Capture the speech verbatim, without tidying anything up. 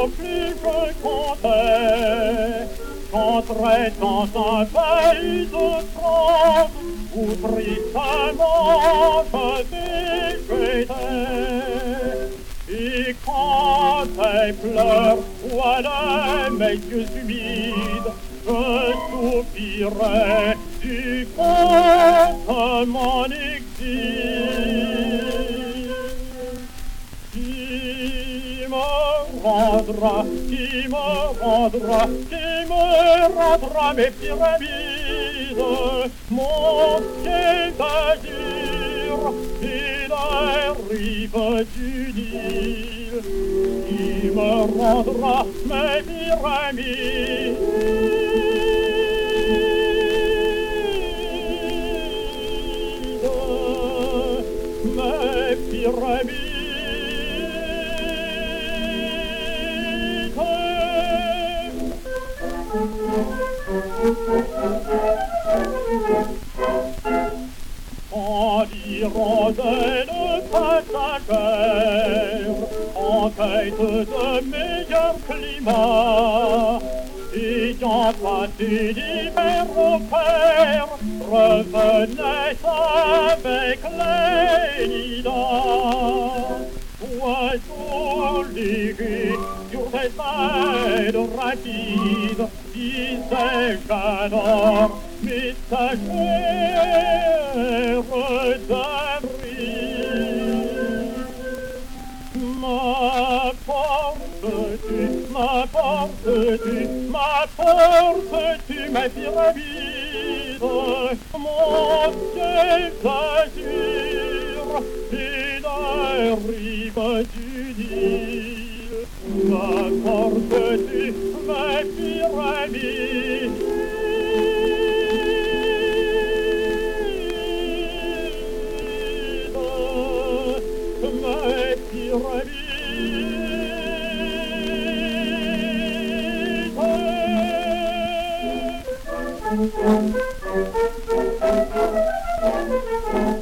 au plus je comptais, j'entrais dans un pays de France où tristement je végétais. Et quand elles pleurent ou à mes yeux humides, je soupirais du fond de mon exil. Qui me rendra, qui me rendra, qui me rendra mes pyramides, mon ciel d'azur et les rives du Nil. Qui me rendra mes pyramides, mes pyramides. En l'hirondelle passagère, en quête de meilleurs climats, ayant passé l'hiver au père, revenait avec les lilas. Oiseaux légers sur des ailes rapides, disais j'adore mes sagères d'avril. M'apportes-tu, m'apportes-tu, m'apportes-tu mes pyramides, mon ciel d'azur et la rive du Nil. M'apportes-tu mes pyramides, mes pyramides.